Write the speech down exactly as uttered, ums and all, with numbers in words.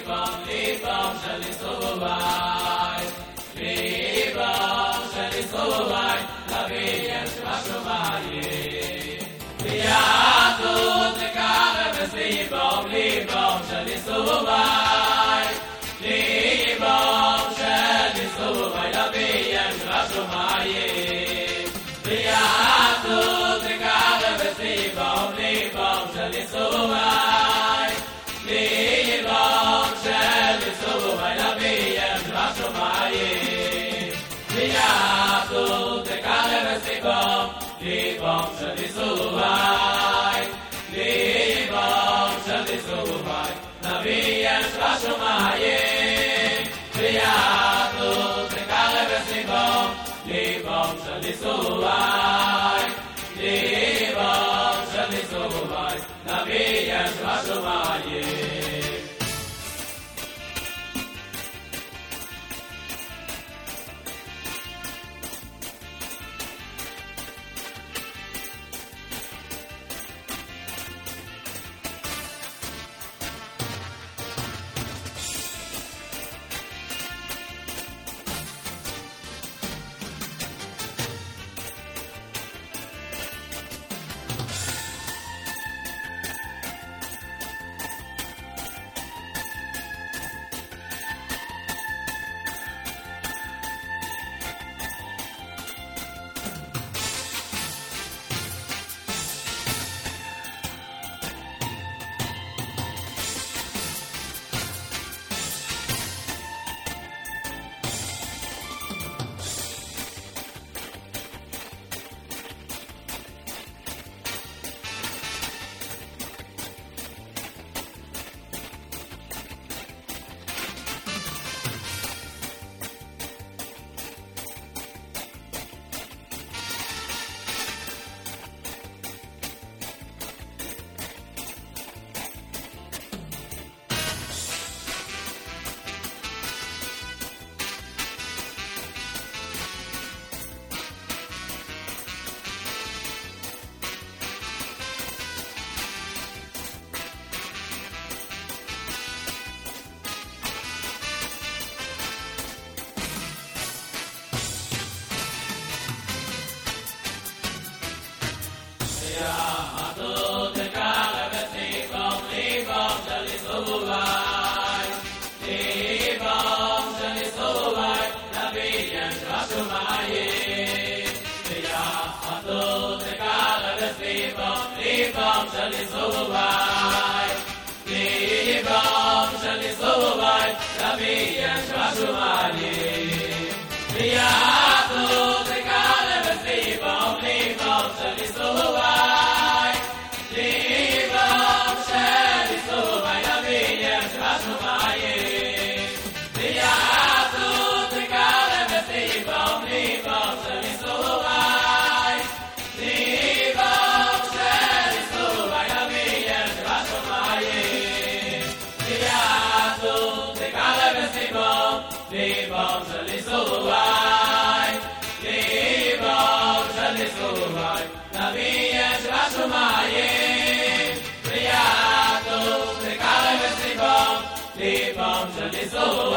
ליבם ליבם של ישראל ליבם של ישראל נביא יש בשמיים ויהדות תקרב את ליבם ליבם של ישראל ליבם של ישראל נביא יש בשמיים ויהדות תקרב את ליבם ליבם של ישראל ליבם של ישראל נביא יש בשמיים ויהדות תקרב את ליבם ליבם של ישראל ליבם של ישראל נביא יש בשמיים ויהדות תקרב את ליבם ליבם של ישראל ליבם של ישראל נביא יש בשמיים יהדות תקרב את ליבם ליבם של ישראל ליבם של ישראל נביא יש בשמיים ויהדות תקרב את ליבם ליבם של ישראל ליבם של ישראל נביא יש בשמיים ויהדות תקרב את ליבם ליבם של ישראל ליבם של ישראל נביא יש בשמיים ויהדות תקרב את ליבם ליבם של ישראל ליבם של ישראל נביא יש בשמיים ויהדות תקרב את ליבם ליבם של ישראל ליבם של ישראל נביא יש בשמיים ויהדות תקרב את ליבם ליבם של ישראל